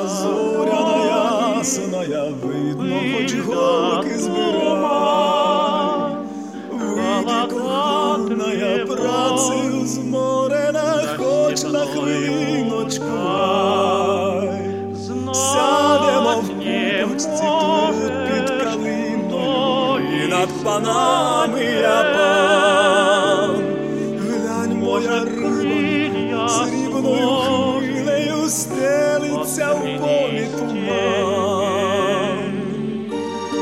зоряна ясная, видно, хоч голки збирай. Вийди, коханая, працею зморена, хоч на хвилиночку рай. Сядемо в куточці тут під калиною, і над панами я пан. Глянь, моя